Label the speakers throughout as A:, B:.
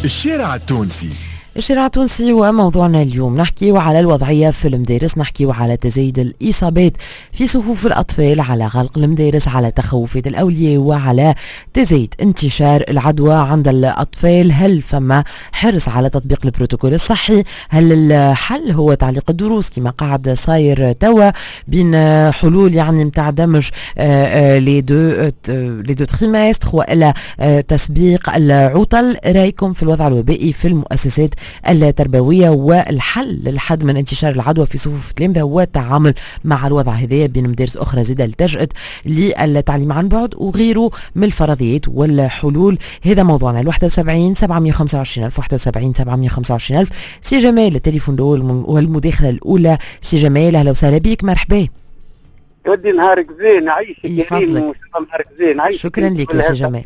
A: الشارع التونسي.
B: الشارع التونسي وموضوعنا اليوم نحكي على الوضعية في المدارس، نحكي على تزايد الإصابات في صفوف الأطفال، على غلق المدارس، على تخوفات الأولياء، وعلى تزايد انتشار العدوى عند الأطفال. هل فما حرص على تطبيق البروتوكول الصحي؟ هل الحل هو تعليق الدروس كما قاعد صاير توا بين حلول يعني متاع دمج لي دو تريمستر وإلا تسبيق العطل؟ رأيكم في الوضع الوبائي في المؤسسات التربوية والحل للحد من انتشار العدوى في صفوف التلامذة والتعامل مع الوضع هذا بين مدارس أخرى زادة التجأت للتعليم عن بعد وغيره من الفرضيات والحلول. هذا موضوعنا. 71 725 ألف 71 725 ألف. سي جمال التليفون الأول والمداخلة الأولى. سي جمال أهلا وسهلا بك، مرحبا.
C: ودي نهارك زين، عايشك كريم ونهارك زين، عايشك.
B: شكرا لك يا سي جمال.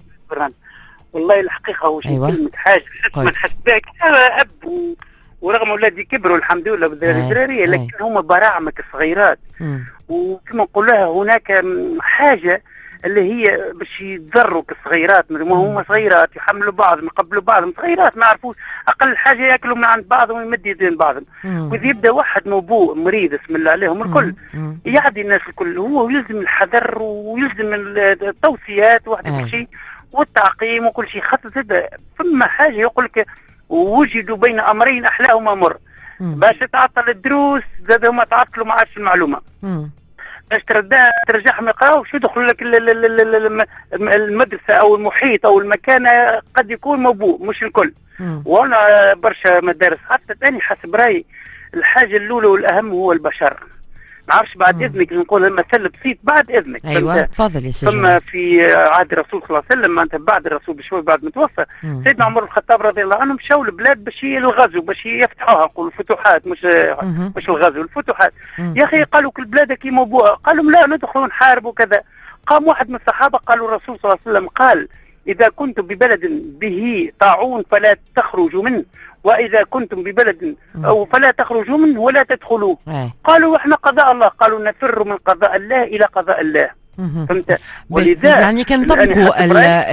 C: والله الحقيقة هو شيء كلمة حاجة ما نحس بها. أنا أب ورغم أولادي كبروا الحمد لله بالذرارية، لكن هم براعمك صغيرات، وكما نقول لها هناك حاجة اللي هي باش يتضروا كصغيرات، ما هم صغيرات يحملوا بعضهم يقبلوا بعضهم، صغيرات ما يعرفوش أقل حاجة يأكلوا من عند بعضهم ويمد يدين بعضهم. وإذا يبدأ واحد موبوء مريض اسم الله عليهم الكل يعدي الناس الكل، هو يلزم الحذر ويلزم التوصيات واحد شيء والتعقيم وكل شيء. خاطر زاد ثم حاجه يقول لك وجدوا بين امرين احلاهما مر. باش تعطل الدروس زاد هما تعطلوا ما عادش المعلومه. باش ترجعهم يقراوا يدخلوا لك المدرسه او المحيط او المكان قد يكون موبوء مش الكل. وانا برشا مدارس حتى ثاني حسب رايي الحاجه الاولى والاهم هو البشر. ما عرفش بعد اذنك نقول المثل بسيط بعد اذنك.
B: ايوه تفضل يا سيدي.
C: ثم في عهد الرسول صلى الله عليه وسلم انت بعد الرسول بشوي بعد ما توفى سيدنا عمر بن الخطاب رضي الله عنه مشاو البلاد باش الغزو باش يفتحوها، نقول الفتوحات مش الغزو، الفتوحات. يا اخي قالوا كل بلاد كي موبوءه، قالوا لا ندخلوا نحاربوا كذا. قام واحد من الصحابه قالوا الرسول صلى الله عليه وسلم قال إذا كنتم ببلد به طاعون فلا تخرجوا منه، وإذا كنتم ببلد أو فلا تخرجوا منه ولا تدخلوه. قالوا إحنا قضاء الله، قالوا نفر من قضاء الله إلى قضاء الله. فهمت؟
B: ولذا يعني كنطبقوا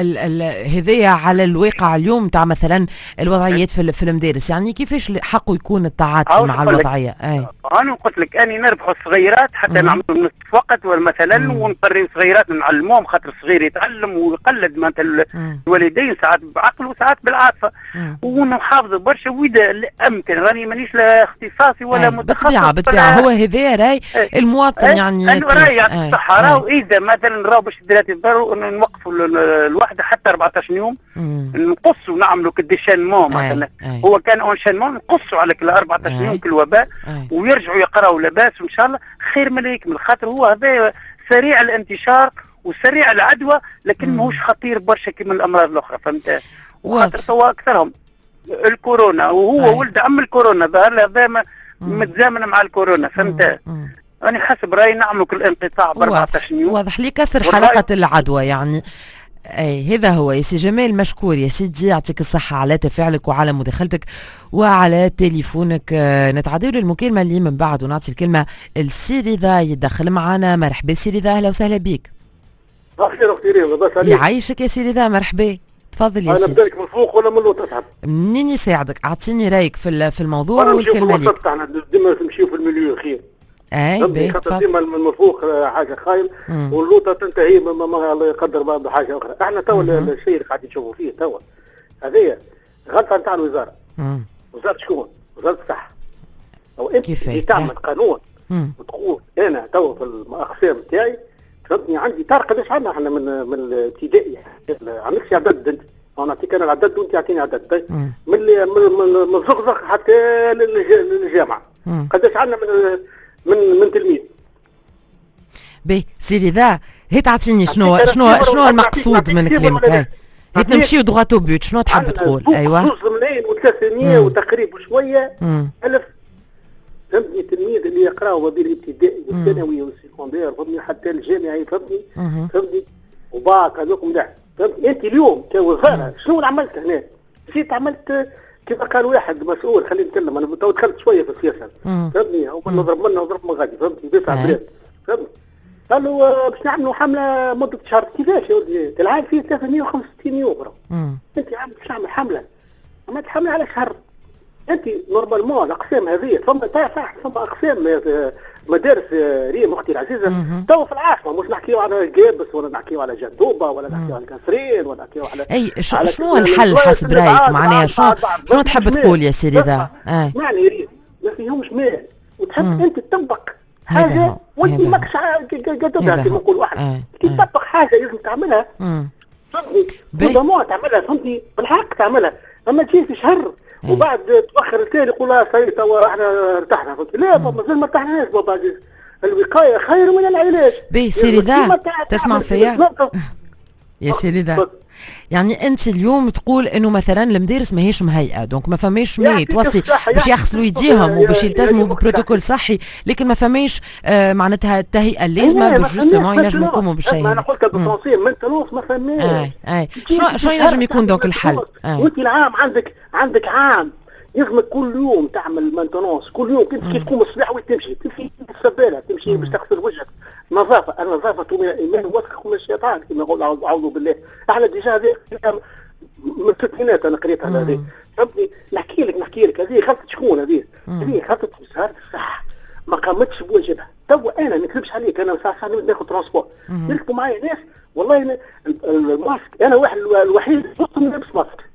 B: هذايا على الواقع اليوم تاع مثلا الوضعيات في المدارس، يعني كيفاش حقه يكون التعاطي مع الوضعيه؟
C: انا قلت لك اني نربح الصغيرات حتى نعملوا نصف وقت مثلا ونقري الصغيرات نعلموهم، خاطر الصغير يتعلم ويقلد مثلا الوالدين ساعات بعقل وساعات بالعاطفه، ونحافظوا برشا واذا امكن. راني مانيش لا اختصاصي ولا متخصص
B: بالطبيعه هو هذا راي المواطن يعني
C: انا راي على الصحراء. إذا مثلا راهو باش الدراري يضروا نوقفوا الوحده حتى 14 يوم نقصوا نعملوا كديشانمون مثلا. هو كان اونشانمون نقصوا على كل 14 يوم كل وباء ويرجعوا يقراوا لاباس وان شاء الله خير من يكمل. خاطر هو هذا سريع الانتشار وسريع العدوى لكن ماهوش خطير برشا كما الامراض الاخرى. فهمت؟ وخاطر توا اكثرهم الكورونا وهو ولد عم الكورونا ظهر له هذا متزامن مع الكورونا. فهمت؟ أنا حسب رأيي نعملوا كل انقطاع ب 14 يوم.
B: واضح لي كسر حلقة العدوى يعني. أي هذا هو يا سي جمال. مشكور يا سيدي، يعطيك الصحة على تفاعلك وعلى مداخلتك وعلى تليفونك. نتعدوا للمكالمة اللي من بعد ونعطي الكلمة السي رضا يدخل معنا. مرحبا سي رضا، أهلا وسهلا بك.
D: أخير
B: يعيشك يا سي رضا، مرحبا تفضل يا سيدي.
D: أنا بداك من فوق ولا من الوسط تحت؟
B: منين يساعدك؟ أعطيني رأيك في الموضوع والكلمة ليك.
D: الوسط احنا ديما نمشيو في المليون خير.
B: خاطر
D: ديما من فوق حاجه خايل واللوطه تنتهي ما الله يقدر بحاجه اخرى. احنا توا الشيء اللي قاعدين نشوفوا فيه توا هذه غلطه نتاع الوزاره. وزاره شكون؟ وزاره الصحه. او انت اللي تعمل قانون وتقول انا توا في الاقسام نتاعي فهمتني عندي تعرف قداش عندنا احنا من الابتدائي عندك عدد انت انا نعطيك انا العدد وانت تعطيني عدد من الزقزق حتى للجامعه قداش عندنا من تلميذ.
B: بي سيري ذا هي تعطيني شنو المقصود من كلامك؟ هي نمشيو دغاتو بيوت شنو تحب تقول؟ ايوه
D: 2 ملايين و300 وتقريبا شويه الف فهمتني تلميذ اللي يقراوا ما بين الابتدائي والثانوي والسيكوندير فهمتني حتى الجامعي فهمتني وباك هذوك ملاح. فهمتني انت اليوم كوزاره شنو اللي عملت هنا؟ جيت عملت كيف قال واحد مسؤول خلينا نتكلم انا تو دخلت شويه في السياسه فهمتني هو نضرب منه وضرب من غادي فهمتني بيسع بلاد فهمتني قالوا باش نعملوا حمله مده شهر. كيفاش يا ولدي؟ العام فيه 365 يوم انت عام باش نعمل حمله ما تحمل على شهر. انت نورمالمون الاقسام هذه ثم صح ثم اقسام مدارس ريم اختي العزيزه تو في العاصمه، مش نحكيو على جابس ولا نحكيو على جندوبه ولا نحكيو على كسرين ولا نحكيو على
B: اي شنو الحل حسب رايك؟ معناها شنو تحب تقول يا سيدي ذا؟
D: اسمعني ريم ما فيهمش مال وتحب انت تطبق حاجه وانت ماكش قدرها كيما نقول واحد كي تطبق حاجه لازم تعملها فهمتني بالضمان تعملها فهمتني بالحق تعملها، اما تجي في شهر وبعد تاخر التالي يقول سي توا احنا ارتحنا فهمت. لا بابا مازال ما ارتحناش بابا، الوقايه خير من العلاج.
B: باهي سيري ذا تسمع فيا يا سيري ذا، يعني انت اليوم تقول انه مثلا المدارس ماهيش مهيئه دونك ما فماش ما توصي باش يغسلوا يديهم وباش يلتزموا ببروتوكول صحي، لكن ما فماش معناتها التهيئه اللازمه باش جوستومون ينجموا يقوموا بالشيء.
D: انا قلت بالتنصير من تنص ما فماش.
B: شنو ينجم يكون دونك الحل؟
D: وانت العام عندك عام يلزمك كل يوم تعمل مانتونونس، كل يوم كي تقوم الصباح وين تمشي السباله تمشي باش تغسل وجهك. نظافه النظافه من الايمان وسخ من الشيطان كما يقول اعوذ بالله. احنا ديجا هذه من الستينات انا قريت على هذه فهمتني. نحكي لك هذه غلطه شكون؟ هذه غلطه وزاره الصحه ما قامتش بواجبها. توا انا ما نكذبش عليك، انا ساعه ناخذ ترونسبور يركبوا معايا ناس والله الماسك انا واحد الوحيد اللي لابس ماسك.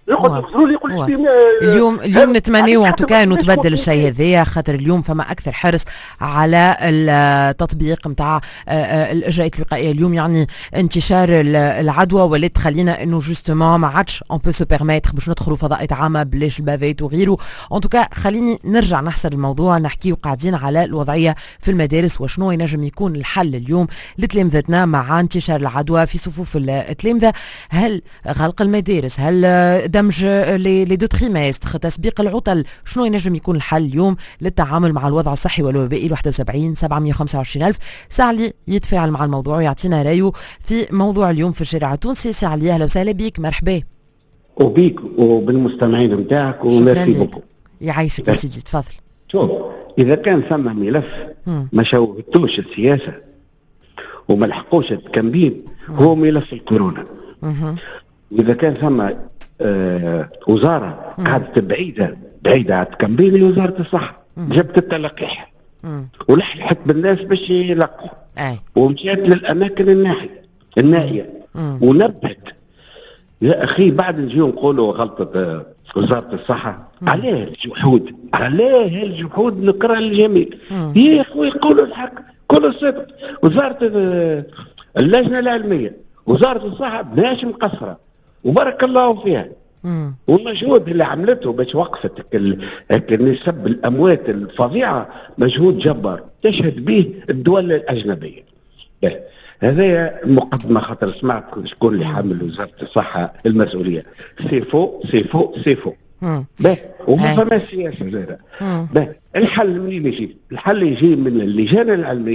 B: اليوم نتمنيو ان توكا انه تبدل الشيء هذايا، خاطر اليوم فما اكثر حرص على التطبيق نتاع الاجراءات الوقائيه. اليوم يعني انتشار العدوى ولات تخلينا انه جوستومون ما عادش اون بو سو بيرميتر باش ندخلوا فضاءات عامه بلاش البافيت وغيره. ان توكا خليني نرجع نحصر الموضوع، نحكيو قاعدين على الوضعيه في المدارس وشنو ينجم يكون الحل اليوم لتلامذتنا مع انتشار العدوى في صفوف التلامذه. هل غلق المدارس؟ هل دمج لي دو تريمستر؟ تسبيق العطل؟ شنو ينجم يكون الحل اليوم للتعامل مع الوضع الصحي والوبائي؟ 71 725 ألف ساعة يتفاعل مع الموضوع ويعطينا رايه في موضوع اليوم في الشارع التونسي. ساعة اهلا وسهلا بيك، مرحبا.
A: وبيك وبالمستمعين نتاعك وميرسي بوكو.
B: يعيشك يا سيدي، تفضل.
A: شوف اذا كان ثم ملف ما شوهتوش السياسه وما لحقوش التكمبيم هو ملف الكورونا. واذا كان ثم وزاره قعدت بعيده عن التكمبيم اللي وزاره الصحه جبت التلقيح ولحقت بالناس باش يلقحوا ومشات للاماكن النائيه ونبهت. يا اخي بعد نجيو نقولوا غلطه وزاره الصحه. علاه الجحود نقرا للجميع يا اخوي قولوا الحق كل الصدق. وزاره اللجنه العلميه وزاره الصحه ماهيش مقصره وبارك الله فيها. والمجهود اللي عملته باش وقفت نسب الاموات الفظيعه مجهود جبار تشهد به الدول الاجنبيه. هذا مقدمه خاطر سمعت شكون اللي حامل وزاره الصحه المسؤوليه. سيفو وما فما سياسه زاده. الحل منين يجي؟ الحل يجي من اللجان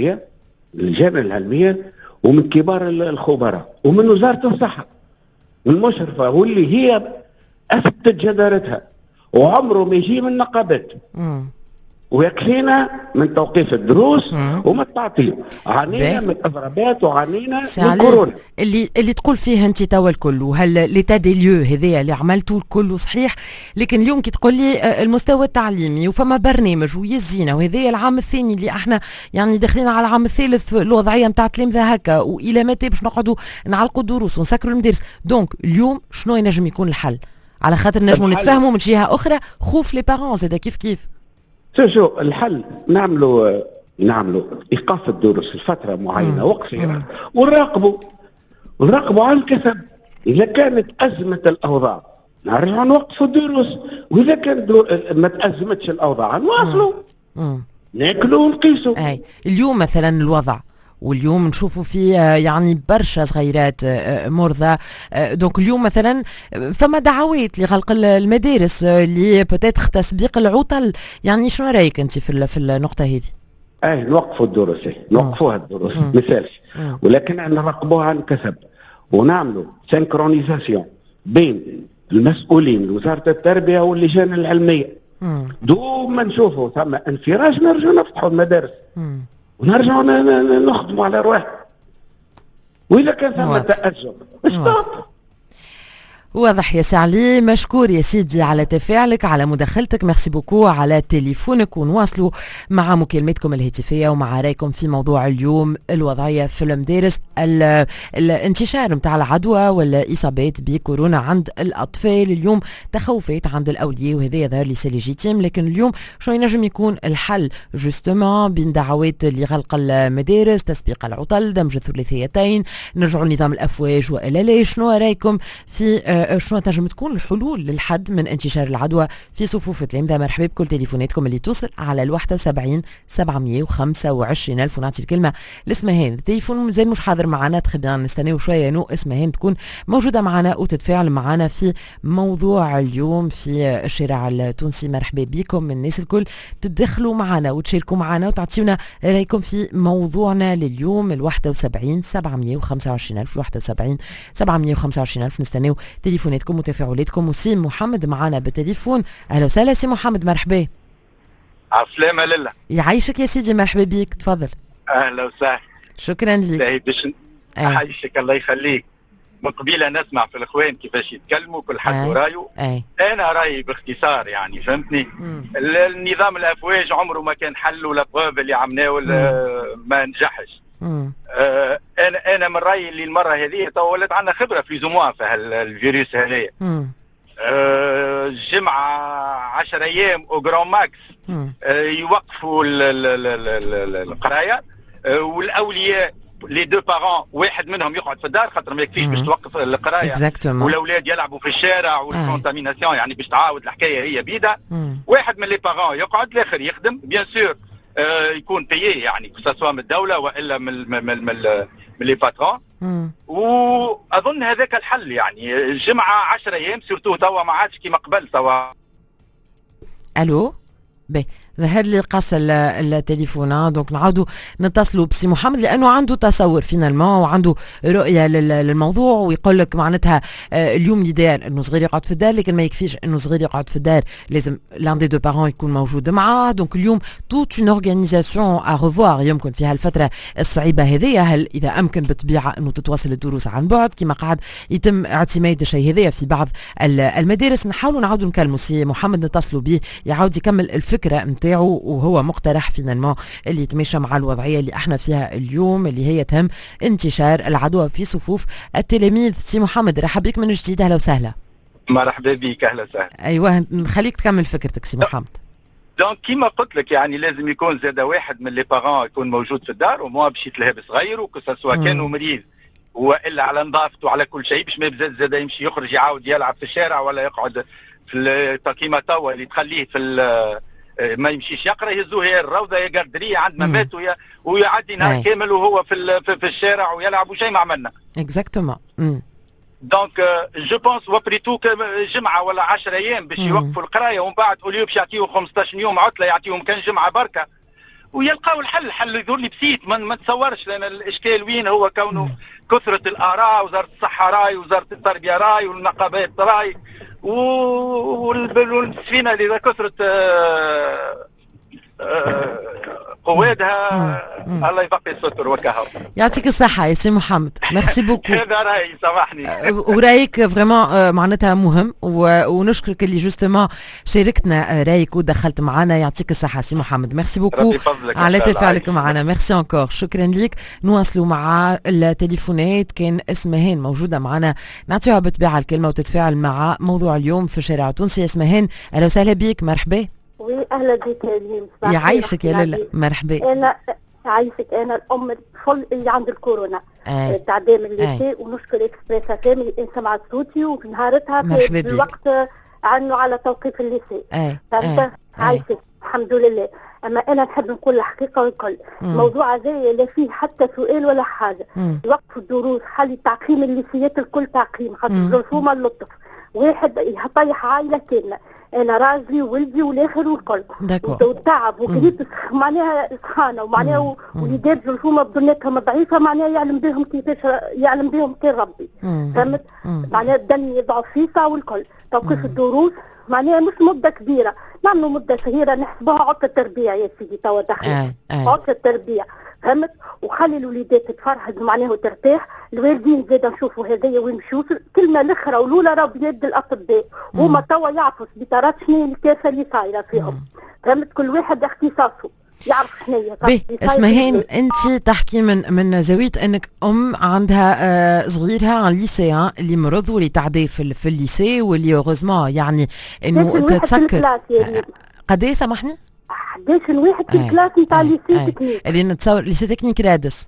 A: العلميه ومن كبار الخبراء ومن وزاره الصحه المشرفه واللي هي اثبتت جدارتها، وعمره ما يجي من النقابات. ويكفينا من توقيف الدروس ومن التعطيل، عانينا من الاضرابات وعانينا من كورونا
B: اللي تقول فيه انت توا الكل. وهل ليتا دي ليو هذايا اللي عملته الكل صحيح، لكن اليوم كي تقول لي المستوى التعليمي وفما برنامج ويزينا وهذايا العام الثاني اللي احنا يعني داخلين على العام الثالث الوضعيه نتاع التلامذه هكا، والى متى باش نقعدوا نعلقوا الدروس ونسكروا المدارس؟ دونك اليوم شنو ينجم يكون الحل؟ على خاطر نجموا نتفاهموا من جهه اخرى خوف لي بارون زاد كيف
A: شو الحل؟ نعملوا ايقاف الدروس لفتره معينه وقصيره ونراقبوا على الكسب. اذا كانت ازمه الاوضاع نرجعوا نوقفوا الدروس، واذا كانت ما تازمتش الاوضاع نواصلوا ناكلوا ونقيسوا.
B: اليوم مثلا الوضع واليوم نشوفوا فيه يعني برشا صغيرات مرضى. دونك اليوم مثلا فما دعوات لغلق المدارس اللي بوتيتر تسبيق العطل. يعني شنو رايك انت في النقطه هذه؟
A: نوقفوا الدروس، نوقفوها الدروس مثالش، ولكن نراقبوها عن كسب ونعملوا سينكرونيزاسيون بين المسؤولين وزاره التربيه واللجان العلميه. دوما نشوفوا ثم انفراج نرجعوا نفتحوا المدارس ونرجعوا نخدموا على رواحنا. واذا كان ثم تاجل ستوب.
B: واضح يا سعلي، مشكور يا سيدي على تفاعلك، على مداخلتك، ميرسي بوكو على تليفونك، ونواصلوا مع مكالمتكم الهاتفيه ومع رايكم في موضوع اليوم، الوضعيه في المدارس، الانتشار نتاع العدوى والاصابات بكورونا عند الاطفال. اليوم تخوفات عند الاولياء وهذا يظهر لي سي ليجيتيم، لكن اليوم شو ينجم يكون الحل جوستومون بين دعوات لغلق المدارس، تسبيق العطل، دمج الثلاثيتين، نرجعوا لنظام الافواج والا لا؟ شنو رايكم في شنو تنجم تكون الحلول للحد من انتشار العدوى في صفوف التلامذة؟ مرحبا بكل تليفوناتكم اللي توصل على 71 725 ألف. ونعطي الكلمة لاسمهان، التليفون مازال مش حاضر معنا، تخبينا نستناو شوية انه اسمهان تكون موجودة معنا وتتفاعل معنا في موضوع اليوم في الشارع التونسي. مرحبا بكم الناس الكل، تدخلوا معنا وتشاركوا معنا وتعطيونا رايكم في موضوعنا لليوم. 71 725 ألف، 71 725 ألف. نستناو تليفوناتكم وتفاعلاتكم. وسيم محمد معنا بالتليفون. اهلا وسهلا سي محمد، مرحبا.
E: عسلامة لله.
B: يعيشك يا سيدي، مرحبا بيك، تفضل.
E: اهلا وسهلا.
B: شكرا لك.
E: باش يعيشك الله يخليك. من قبيله نسمع في الاخوان كيفاش يتكلموا، كل حد ورايه. انا رايي باختصار يعني فهمتني. النظام الافواج عمره ما كان حل، ولا بروف اللي عملناه ما نجحش. انا من رايي اللي المره هذه تو ولات عندنا خبره في زوموا في الفيروس هذايا. الجمعه 10 ايام او جرام ماكس يوقفوا القرايه، والاولياء لي دو بارون واحد منهم يقعد في الدار خاطر ما يكفيش باش توقف القرايه، والاولاد يلعبوا في الشارع والكونتاميناسيون يعني باش تعاود الحكايه هي بيدا. واحد من لي بارون يقعد، الاخر يخدم بيان سور، يكون بيي يعني سواء من الدوله والا من لي باترون. واظن هذاك الحل يعني. الجمعه 10 ايام سورتو توا ما عادش كيما قبل توا.
B: الو بي ظهر لي قص التليفون، دونك نعاودوا نتصلوا بسي محمد لانه عنده تصور فينالمون وعنده رؤيه للموضوع، ويقول لك معناتها اليوم اللي داير انه صغير يقعد في الدار، لكن ما يكفيش انه صغير يقعد في الدار، لازم لان دي دو بارون يكون موجود معاه. دونك اليوم توت اون اورغانيزاسيون ا ريفوار يمكن في هالفتره الصعيبه هذيا. هل اذا امكن بالطبيعه انه تتواصل الدروس عن بعد كما قاعد يتم اعتماد الشيء هذايا في بعض المدارس؟ نحاولوا نعاودوا نكلموا سي محمد، نتصلوا به يعاود يكمل الفكره نتاعو، وهو مقترح فينالمون اللي يتماشى مع الوضعيه اللي احنا فيها اليوم، اللي هي تهم انتشار العدوى في صفوف التلاميذ. سي محمد رحب بك من جديد، اهلا وسهلا.
E: مرحبا بك، اهلا وسهلا.
B: ايوه نخليك تكمل فكرتك سي محمد.
E: دونك كيما قلت لك يعني لازم يكون زاد واحد من لي بارون يكون موجود في الدار، وما باش يتلهى بصغير وكسوا كانوا مريض والا على نظافته على كل شيء، باش ما يبزز زاد يمشي يخرج يعاود يلعب في الشارع ولا يقعد في كيما توا اللي تخليه في ما يمشيش يقرا، يهزوه يا الروضه يا قردريه عند ممات ويعدي نهار كامل وهو في الشارع ويلعب وشيء ما عملنا.
B: اكزاكتومون.
E: دونك جو بونس وبريتو جمعه ولا 10 ايام باش يوقفوا القرايه، ومن بعد اوليو باش يعطيهم 15 يوم عطله يعطيهم كان جمعه بركه ويلقاو الحل يظهر لي بسيط. ما نتصورش، لان الاشكال وين هو كونه كثره الاراء، وزاره الصحه راي، وزاره التربيه راي، والنقابات راي، والسفينه اللي كثرت قوادها الله يبقي الستر وكهو.
B: يعطيك الصحة يا سي محمد، ميرسي بوكو.
E: هذا رايي، سامحني.
B: ورايك فريمون معناتها مهم، ونشكرك اللي جوستومون شاركتنا رايك ودخلت معنا. يعطيك الصحة سي محمد، ميرسي بوكو على تفاعلك معنا، ميرسي انكور، شكرا ليك. نواصلوا مع التليفونات. كان اسمهان موجودة معنا، نعطيها بالطبيعة الكلمة وتتفاعل مع موضوع اليوم في شارع تونسي. اسمهان اهلا وسهلا بيك، مرحبا.
F: اهلا بك يا ليم.
B: يعيشك يا لاله، مرحبا.
F: انا يعيشك، انا الام الطفل اللي عند الكورونا تعدام الليسي، ونشكر اكسبريس افام اللي سمعت صوتي وفي نهارتها في الوقت عنه على توقيف الليسي. فهمت؟ عايشك الحمد لله. اما انا نحب نقول الحقيقه والكل، الموضوع هذا لا فيه حتى سؤال ولا حاجه. يوقفوا الدروس، خلي تعقيم الليسيات الكل تعقيم، خاطر الرسومه اللطف واحد يطيح عائله كامله. انا راجلي وولدي والاخر والكل والتعب وقريت معناها سخانه، ومعناها وليدات جرثومه بظنتهم ضعيفه، معناها يعلم بهم كيفاش يعلم بهم كان ربي. فهمت؟ معناها الدم يضعف فيها والكل. توقيف الدروس معناها مش مده كبيره، نعملوا مده صغيره نحسبوها عطله تربيع يا سيدي توا دخلت عطله تربيع فهمت، وخلي الوليدات تفرحد معناها وترتاح، الوالدين زاد نشوفوا هذايا وين مشيو. الكلمه الاخرى والاولى راه بيد الاطباء، هما توا يعرفوا سبيطارات شنو الكارثه اللي صايره فيهم، فهمت، كل واحد اختصاصه يعرف شنو هي.
B: اسمهين انت تحكي من زاويه انك عندها صغيرها عن ليسيان اللي مرض واللي تعدي في الليسي واللي اوغوزمون يعني انه تتسكر. قداش سامحني؟
F: 11 واحد في الكلاس نتاع الليسي تكنيك
B: اللي نتصور ليسي تكنيك رادس.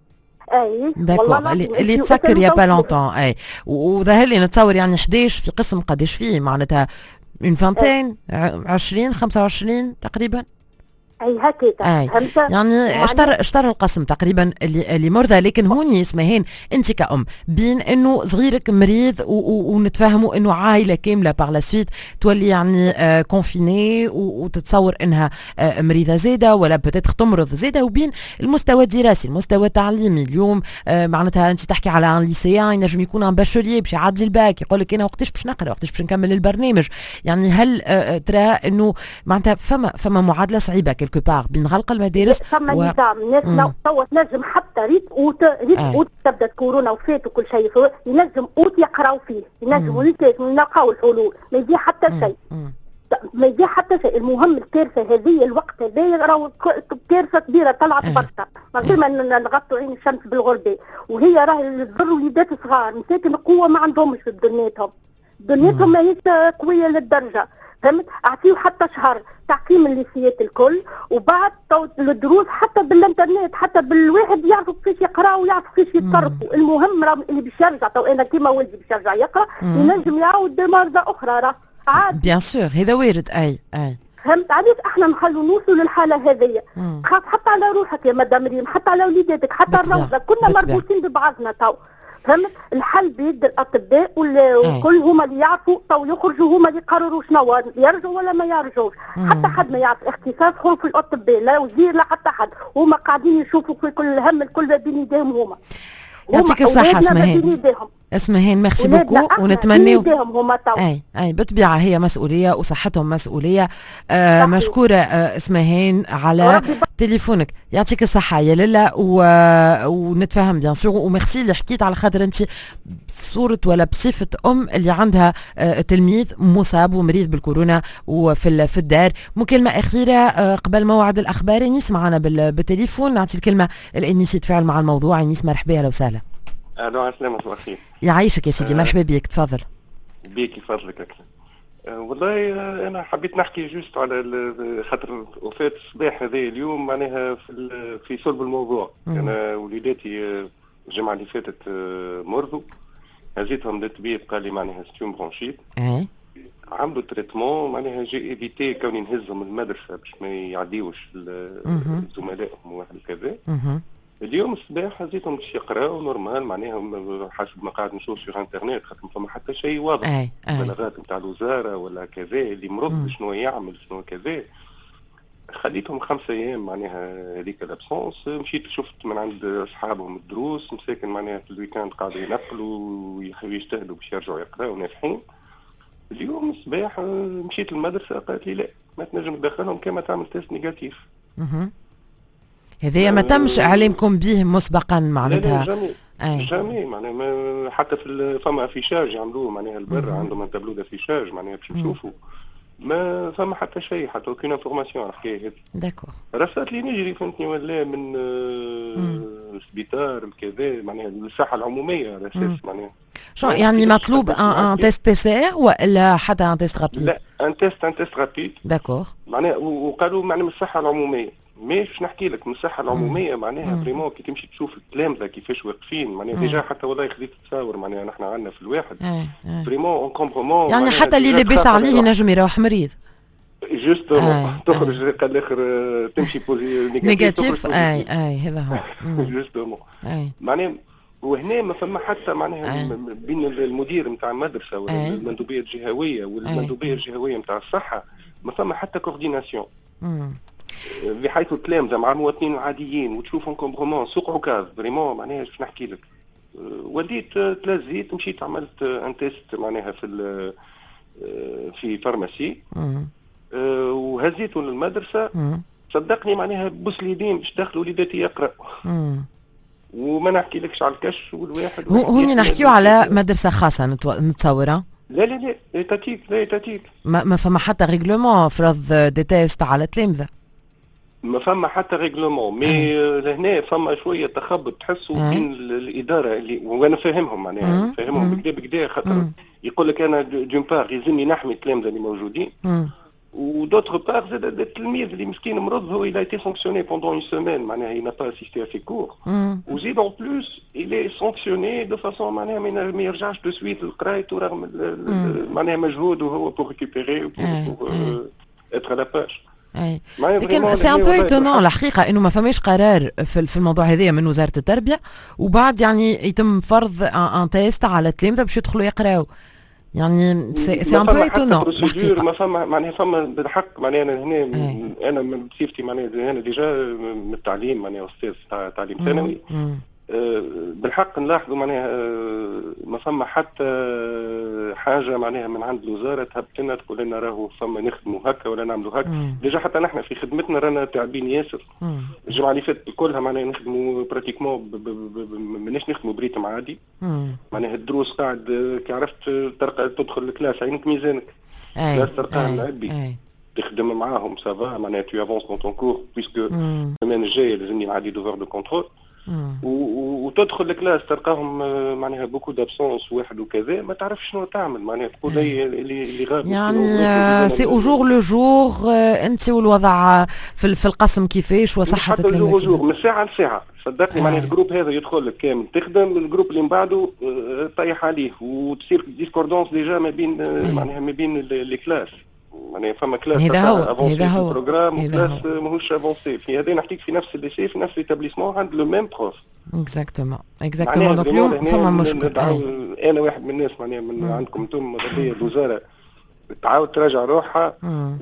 F: اي
B: داكور اللي تسكر يا با لونتون. اي وظهر لي نتصور يعني 11 في قسم قداش فيه معناتها اون فانتين 20 25 تقريبا.
F: اي هكذا فهمت
B: يعني اشترى القسم تقريبا اللي مرضى. لكن هوني اسمهين انت كأم بين انه صغيرك مريض ونتفاهموا انه عائله كامله باغ لا سويت تولي يعني كونفيني وتتصور انها مريضه زاده ولا بتاتخ تمرض زاده، وبين المستوى الدراسي المستوى التعليمي. اليوم معناتها انت تحكي على ان ليسيان ينجم يكون ان باشوليي باش يعدي الباك يقول لك انا وقتاش باش نقرا وقتاش باش نكمل البرنامج. يعني هل ترى انه معناتها فما معادله صعيبه كبار بين غلق المدارس
F: فما نظام الناس لو تنجم حتى ريت اوت تبدا كورونا وفات وكل شيء ينجم اوت يقراو فيه، ينجموا نلقاو الحلول، ما يجي حتى شيء ما يجي حتى شيء. المهم الكارثه هذه الوقت هذا راهو كارثه كبيره طلعت برشا من غير ما نغطوا عين الشمس بالغربه، وهي راهي تضر وليدات صغار مساكن قوه ما عندهمش في دنيتهم ماهيش قويه للدرجه، فهمت. اعطيه حتى شهر تعقيم الليسيات الكل، وبعد الدروس حتى بالانترنت حتى بالواحد يعرفوا كيفاش يقرا ويعرفوا كيفاش يتصرفوا. المهم راه اللي باش يرجع تو انا كيما ولدي باش يرجع يقرا ينجم يعاود مرضى اخرى راه عادي.
B: بيان سور هذا وارد. اي
F: فهمت. علاش احنا نخلوا نوصلوا للحاله هذيا؟ خاف حتى على روحك يا مدام مريم، حتى على وليداتك، حتى الروضه كنا مربوطين ببعضنا تو، فهمت. الحل بيد الاطباء والكل هما اللي يعرفوا تو يخرجوا هما اللي يقرروا شنو يرجعوا ولا ما يرجعوش. حتى حد ما يعرف اختصاصهم في الاطباء، لا وزير لا حتى حد، هما قاعدين يشوفوا في كل الهم الكل بين يديهم هما.
B: يعطيك الصحة اسمهين ميرسي بوكو ونتمنى اي بالطبيعة هي مسؤولية وصحتهم مسؤولية. مشكورة اسمهين على تليفونك، يعطيك الصحة يا لالا ونتفاهم بيان سور. وميرسي اللي حكيت على خاطر انت بصورة ولا بصفة ام اللي عندها تلميذ مصاب ومريض بالكورونا وفي الدار. مكالمة أخيرة قبل موعد الأخبار. انيس معنا بالتليفون، نعطي الكلمة لأنيس يتفاعل مع الموضوع. انيس مرحبا اهلا وسهلا.
G: الو السلام عليكم.
B: يعيشك يا سيدي مرحبا بك تفضل.
G: بيك فضلك اكثر. والله انا حبيت نحكي جوست على خاطر وفاه الصباح هذا اليوم معناها في صلب الموضوع. انا وليداتي الجمعه اللي فاتت مرضوا، هزيتهم للطبيب قال لي معناها ستيوم برونشيت. عملوا تريتمون معناها جي ايفيتي كوني نهزهم المدرسه باش ما يعديوش زملائهم واحد كذا. اليوم الصباح هزيتهم باش يقراو نورمال معناها حسب ما قاعد نشوف في انترنت، خاطر ما فما حتى شيء واضح. بلاغات نتاع الوزاره ولا كذا اللي مرض شنو يعمل شنو كذا. خليتهم 5 أيام معناها هذيك الابسونس، مشيت شفت من عند اصحابهم الدروس مساكن معناها في الويكاند قاعدوا ينقلوا ويجتهدوا باش يرجعوا يقراوا ناجحين. اليوم الصباح مشيت للمدرسه قالت لي لا ما تنجم تدخلهم كما تعمل تيست نيجاتيف.
B: هذايا ما تمش اعلامكم به مسبقا معناتها؟
G: جامي معناها حتى في فما افيشاج يعملوه معناها البر عندهم تابلو دافيشاج معناها باش نشوفوا ما فما حتى شيء حتى اوكين انفورماسيون على الحكايه هذه.
B: داكور.
G: رسات لي نجري فهمتني ولا من السبيطار الكذا معناها الصحه العموميه على اساس معناها
B: شو يعني مطلوب ان تيست بي سي ار ولا حتى ان تيست رابيد؟
G: لا ان تيست رابيد.
B: داكور.
G: معناها وقالوا معناها من الصحه العموميه. مش نحكي لك من الصحه العموميه معناها فريمون كي تمشي تشوف التلامذه كيفاش واقفين معناها ديجا حتى والله خذيت تصاور معناها نحن عندنا في الواحد فريمون اون كومبرومون
B: يعني حتى اللي لاباس عليه ينجم يروح مريض
G: جوستومون تخرج قال الاخر تمشي
B: نيجاتيف. اي هذا هو
G: جوستومون معناها. وهنا ما فما حتى معناها بين المدير نتاع المدرسه والمندوبيه الجهويه والمندوبيه الجهويه نتاع الصحه ما فما حتى كورديناسيون بحيث التلامذه مع المواطنين العاديين وتشوفهم كومبرومون سوق عكاظ فريمون معناها باش نحكي لك. وليت تلازيت مشيت عملت ان تيست معناها في فارماسي. وهزيته للمدرسه صدقني معناها بوس اليدين باش دخلوا وليداتي يقراوا. وما نحكي لكش على الكش والواحد
B: هوني نحكيو على مدرسه خاصه نتصورها.
G: لا ايتاتيك
B: ما فما حتى ريغلومون فرض دي تيست على التلامذه.
G: ما فما حتى ريغلومون مي لهنا فما شويه تخبط تحسوا بين الاداره اللي وانا فاهمهم معناها فاهمهم بكدا خاطر يقول لك انا دون بار يلزمني نحمي التلامذه اللي موجودين ودوتر بار زاد التلميذ اللي مسكين مرض هو il a été sanctionné pendant une semaine معناها il n'a pas assisté à ses cours وزيد en plus il est sanctionné de façon معناها ما يرجعش دو سويت لقرايته رغم معناها مجهود وهو pour récupérer pour être à la page.
B: لكن سي ان بو ايتونون الحقيقه انه ما فماش قرار في الموضوع هذايا من وزاره التربيه وبعد يعني يتم فرض ان تيست على التلامذه باش يدخلوا يقراوا. يعني سي ان بو ايتونون
G: ما فما معناها فما بالحق معناها هنا انا بصفتي معناها انا ديجا من التعليم معناها استاذ تعليم ثانوي بالحق نلاحظوا معناها ما فما حتى حاجه معناها من عند الوزاره تهبط لنا تقول لنا راهو فما نخدموا هكا ولا نعملوا هكا. ديجا حتى نحن في خدمتنا رانا تعبين ياسر. الجمعه اللي فاتت كلها معناها نخدموا براتيكمون ماناش نخدموا بريتم عادي. معناها الدروس قاعد كي عرفت تدخل الكلاس عينك ميزانك. كلاس تلقاها العبي تخدم معاهم سافا معناها تو افونس دون تون كور بويسكو السيمانه الجايه لازمني نعدي دوفر دو كونترول. وتدخل الكلاس تلقاهم معناها بوكو دابسونس واحد وكذا ما تعرفش شنو تعمل معناها تقول لي اللي غاب
B: يعني سي او جور لو جور انت والوضع في القسم كيفاش وصحه
G: التلاميذ حتى جور من ساعه لساعه صدقني معناها الجروب هذا يدخل لك كامل تخدم الجروب اللي من بعده طيح عليه وتصير ديسكوردونس ديجا ما بين معناها ما بين لي كلاس يعني فما كلاس افونسي في البروغرام وكلاس ماهوش افونسي في هذا نحكيك في نفس الليسي في نفس ليتابليسمون عند لو ميم بروف.
B: اكزاكتومون دونك اليوم فما مشكل.
G: انا واحد من الناس معناها من عندكم انتم ماذا الوزاره تعاود تراجع روحها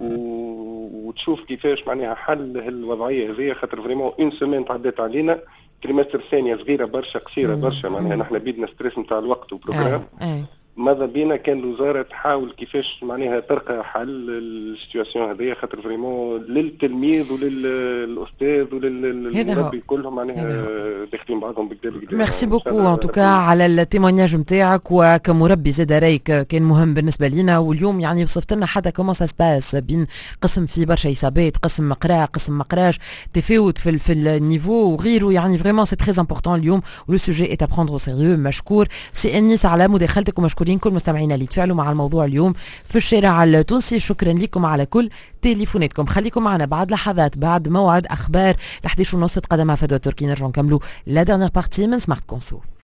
G: وتشوف كيفاش معناها حل الوضعيه هذه خاطر فريمون اون سيمين تعدات علينا تريمستر ثانيه صغيره برشا قصيره برشا معناها نحن بيدنا ستريس نتاع الوقت وبروغرام. ماذا بينا كان الوزاره تحاول كيفاش معناها تلقى حل السيتواسيون هذيا خاطر فريمون للتلميذ وللاستاذ وللمربي كلهم معناها داخلين بعضهم بكدا.
B: ميرسي بوكو ان توكا على التيمونياج نتاعك وكمربي زاد رايك كان مهم بالنسبه لينا واليوم يعني وصفت لنا حتى كومون سا سباس بين قسم فيه برشا حسابات قسم مقرا قسم مقراش تفاوت في النيفو وغيره يعني فريمون سي تري امبورطون اليوم ولو سوجي اي ابروندر سيريو. مشكور سي انيس على مداخلتك ومشكورين كل مستمعينا اللي تفاعلوا مع الموضوع اليوم في الشارع التونسي. شكرا لكم على كل تليفوناتكم. خليكم معنا بعد لحظات بعد موعد اخبار ل11:30 تقدمها فدوى تركي نرجعوا نكملوا لا ديرنيير بارتي من سمارت كونسو.